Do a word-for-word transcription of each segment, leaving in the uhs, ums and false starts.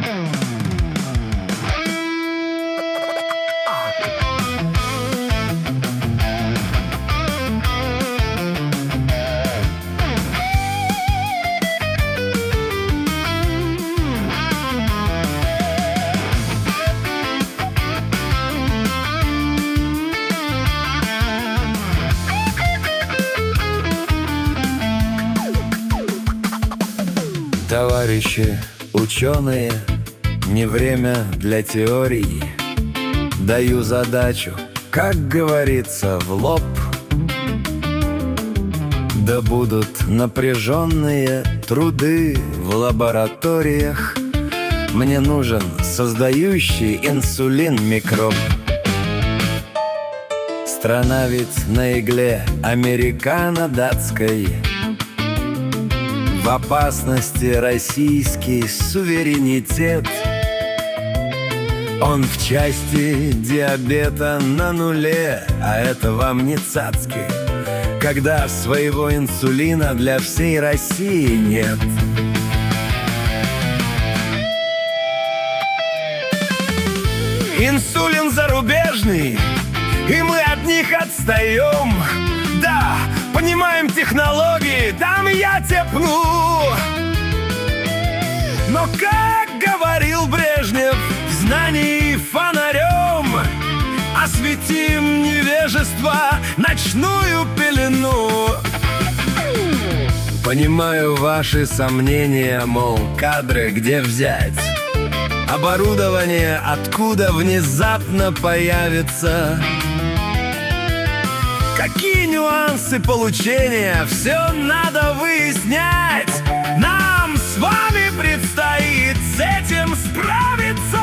Товарищи ученые, не время для теорий. Даю задачу, как говорится, в лоб. Да будут напряженные труды в лабораториях. Мне нужен создающий инсулин микроб. Страна ведь на игле американо-датской. В опасности российский суверенитет. Он в части диабета на нуле, а это вам не цацки, когда своего инсулина для всей России нет. Инсулин зарубежный, и мы от них отстаем. Да, понимаем технологии, там я тепну. Но, как говорил Брежнев, знаний фонарем осветим невежество, ночную пелену. Понимаю ваши сомнения, мол, кадры где взять, оборудование откуда внезапно появится. Какие нюансы получения, все надо выяснять. Нам с вами предстоит с этим справиться.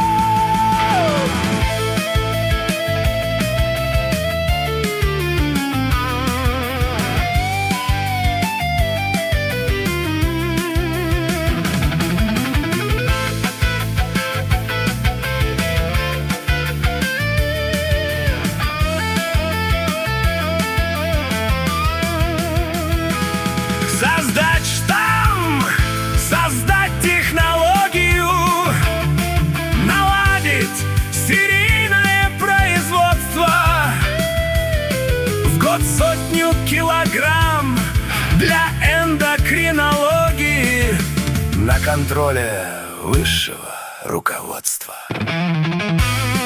Создать штамм, создать технологию, наладить серийное производство. В год сотню килограмм для эндокринологии на контроле высшего руководства.